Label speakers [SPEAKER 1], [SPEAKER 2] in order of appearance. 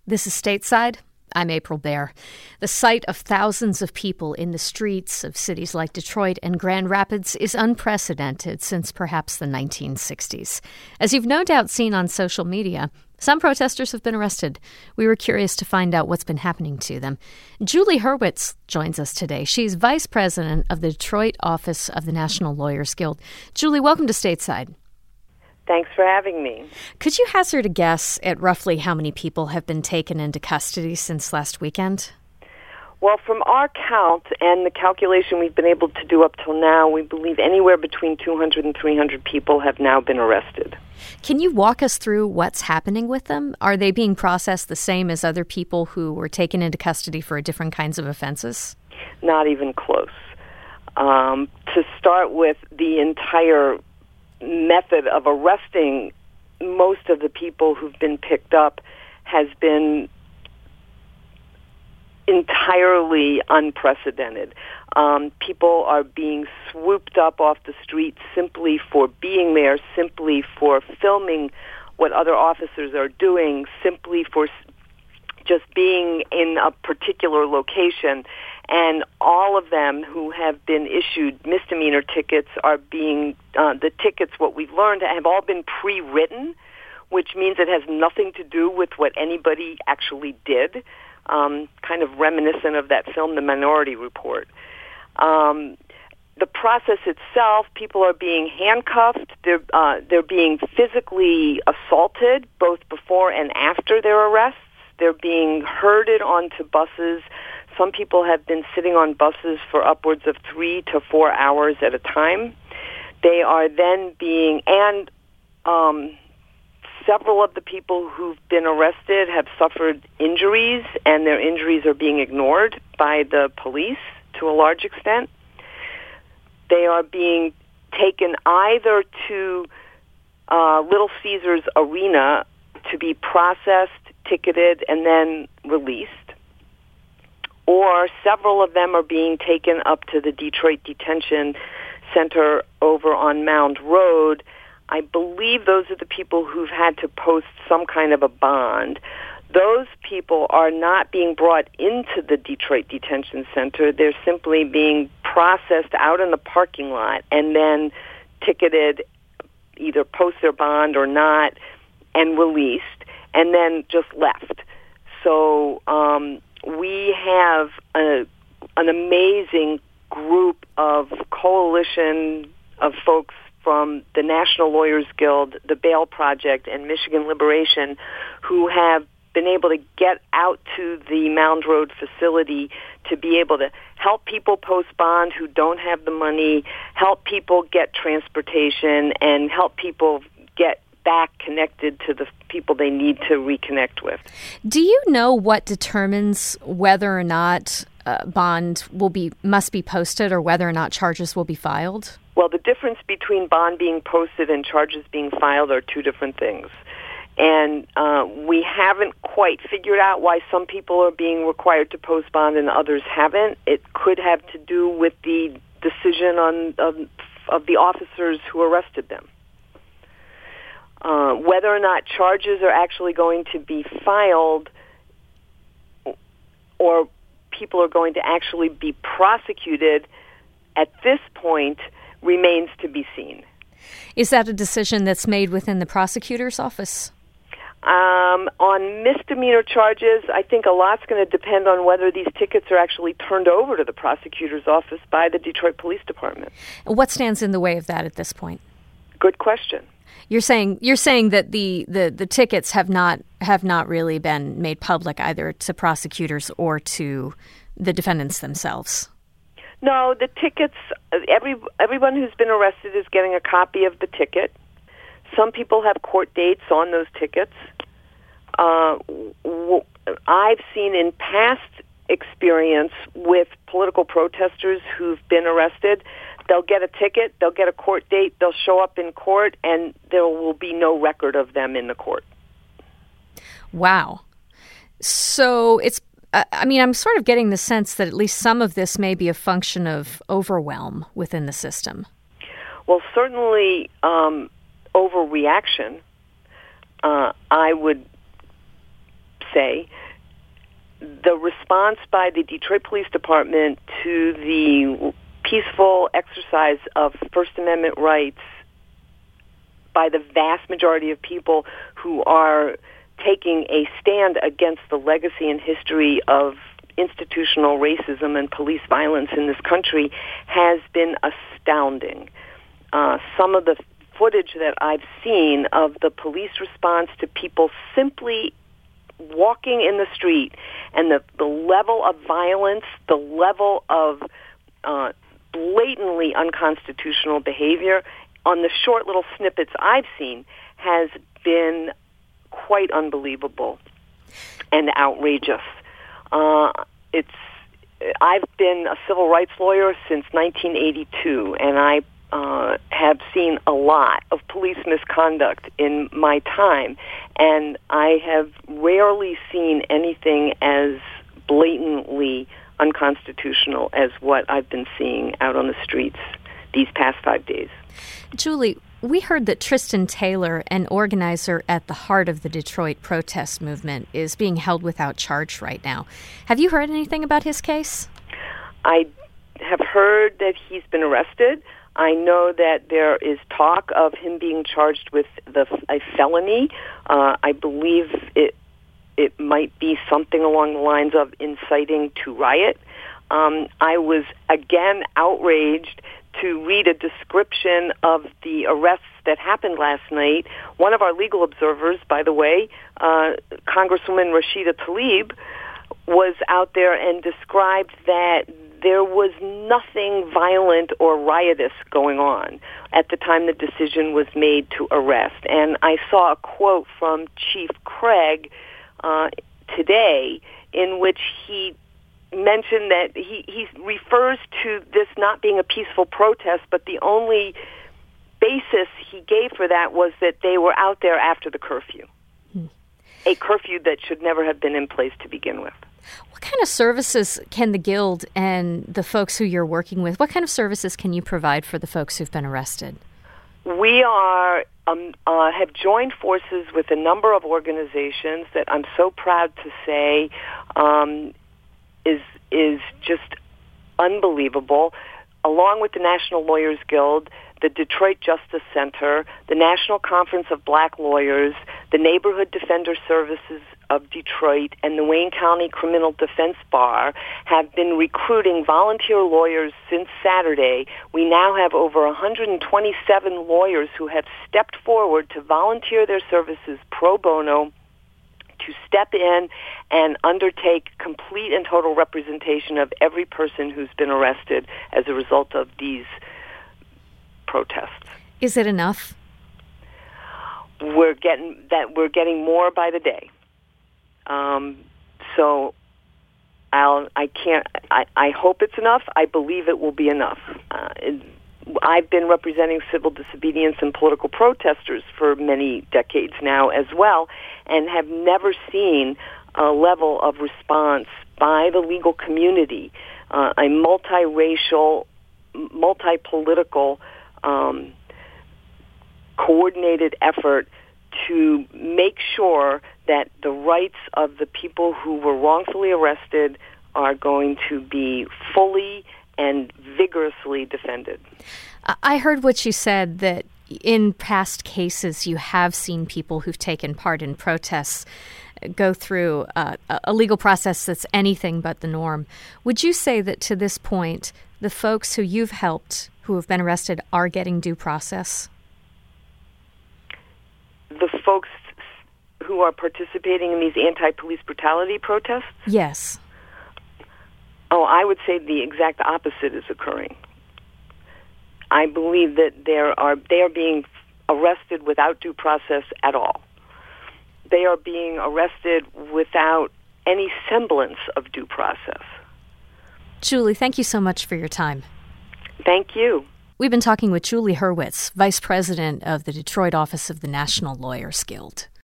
[SPEAKER 1] This is Stateside. I'm April Baer. The sight of thousands of people in the streets of cities like Detroit and Grand Rapids is unprecedented since perhaps the 1960s. As you've no doubt seen on social media, some protesters have been arrested. We were curious to find out what's been happening to them. Julie Hurwitz joins us today. She's vice president of the Detroit office of the National Lawyers Guild. Julie, welcome to Stateside.
[SPEAKER 2] Thanks for having me.
[SPEAKER 1] Could you hazard a guess at roughly how many people have been taken into custody since last weekend?
[SPEAKER 2] Well, from our count and the calculation we've been able to do up till now, we believe anywhere between 200 and 300 people have now been arrested.
[SPEAKER 1] Can you walk us through what's happening with them? Are they being processed the same as other people who were taken into custody for different kinds of offenses?
[SPEAKER 2] Not even close. To start with, the entire method of arresting most of the people who've been picked up has been entirely unprecedented. People are being swooped up off the street simply for being there, simply for filming what other officers are doing, simply for just being in a particular location. And all of them who have been issued misdemeanor tickets are being, the tickets, what we've learned, have all been pre-written, which means it has nothing to do with what anybody actually did, kind of reminiscent of that film, The Minority Report. The process itself, people are being handcuffed, they're being physically assaulted both before and after their arrests. They're being herded onto buses. Some people have been sitting on buses for upwards of 3 to 4 hours at a time. They are then being, and several of the people who've been arrested have suffered injuries, and their injuries are being ignored by the police to a large extent. They are being taken either to Little Caesars Arena to be processed, ticketed, and then released. Or several of them are being taken up to the Detroit Detention Center over on Mound Road. I believe those are the people who've had to post some kind of a bond. Those people are not being brought into the Detroit Detention Center. They're simply being processed out in the parking lot and then ticketed, either post their bond or not, and released, and then just left. So we have an amazing group of coalition of folks from the National Lawyers Guild, the Bail Project, and Michigan Liberation who have been able to get out to the Mound Road facility to be able to help people post bond who don't have the money, help people get transportation, and help people get back connected to the people they need to reconnect with.
[SPEAKER 1] Do you know what determines whether or not bond must be posted or whether or not charges will be filed?
[SPEAKER 2] Well, the difference between bond being posted and charges being filed are two different things. And we haven't quite figured out why some people are being required to post bond and others haven't. It could have to do with the decision of the officers who arrested them. Whether or not charges are actually going to be filed or people are going to actually be prosecuted at this point remains to be seen.
[SPEAKER 1] Is that a decision that's made within the prosecutor's office?
[SPEAKER 2] On misdemeanor charges, I think a lot's going to depend on whether these tickets are actually turned over to the prosecutor's office by the Detroit Police Department.
[SPEAKER 1] What stands in the way of that at this point?
[SPEAKER 2] Good question.
[SPEAKER 1] You're saying that the tickets have not really been made public either to prosecutors or to the defendants themselves.
[SPEAKER 2] No, the tickets. Everyone who's been arrested is getting a copy of the ticket. Some people have court dates on those tickets. I've seen in past experience with political protesters who've been arrested, they'll get a ticket, they'll get a court date, they'll show up in court, and there will be no record of them in the court.
[SPEAKER 1] Wow. So it's, I'm sort of getting the sense that at least some of this may be a function of overwhelm within the system.
[SPEAKER 2] Well, certainly overreaction. I would say the response by the Detroit Police Department to the peaceful exercise of First Amendment rights by the vast majority of people who are taking a stand against the legacy and history of institutional racism and police violence in this country has been astounding. Some of the footage that I've seen of the police response to people simply walking in the street and the level of violence, the level of blatantly unconstitutional behavior on the short little snippets I've seen has been quite unbelievable and outrageous. I've been a civil rights lawyer since 1982, and I have seen a lot of police misconduct in my time, and I have rarely seen anything as blatantly unconstitutional as what I've been seeing out on the streets these past 5 days.
[SPEAKER 1] Julie, we heard that Tristan Taylor, an organizer at the heart of the Detroit protest movement, is being held without charge right now. Have you heard anything about his case?
[SPEAKER 2] I have heard that he's been arrested. I know that there is talk of him being charged with a felony. I believe it might be something along the lines of inciting to riot. I was again outraged to read a description of the arrests that happened last night. One of our legal observers, by the way, Congresswoman Rashida Tlaib, was out there and described that there was nothing violent or riotous going on at the time the decision was made to arrest. And I saw a quote from Chief Craig today in which he mentioned that he refers to this not being a peaceful protest, but the only basis he gave for that was that they were out there after the curfew, a curfew that should never have been in place to begin with.
[SPEAKER 1] What kind of services can the Guild and the folks who you're working with, what kind of services can you provide for the folks who've been arrested?
[SPEAKER 2] We have joined forces with a number of organizations that I'm so proud to say is just unbelievable, along with the National Lawyers Guild, the Detroit Justice Center, the National Conference of Black Lawyers, the Neighborhood Defender Services of Detroit, and the Wayne County Criminal Defense Bar have been recruiting volunteer lawyers since Saturday. We now have over 127 lawyers who have stepped forward to volunteer their services pro bono to step in and undertake complete and total representation of every person who's been arrested as a result of these protests.
[SPEAKER 1] Is it enough?
[SPEAKER 2] We're getting more by the day. So I hope it's enough. I believe it will be enough. I've been representing civil disobedience and political protesters for many decades now as well, and have never seen a level of response by the legal community, a multiracial, multi-political, coordinated effort to make sure that the rights of the people who were wrongfully arrested are going to be fully and vigorously defended.
[SPEAKER 1] I heard what you said, that in past cases you have seen people who've taken part in protests go through a legal process that's anything but the norm. Would you say that to this point, the folks who you've helped who have been arrested are getting due process?
[SPEAKER 2] The folks who are participating in these anti-police brutality protests?
[SPEAKER 1] Yes.
[SPEAKER 2] Oh, I would say the exact opposite is occurring. I believe that they are being arrested without due process at all. They are being arrested without any semblance of due process.
[SPEAKER 1] Julie, thank you so much for your time.
[SPEAKER 2] Thank you.
[SPEAKER 1] We've been talking with Julie Hurwitz, Vice President of the Detroit office of the National Lawyers Guild.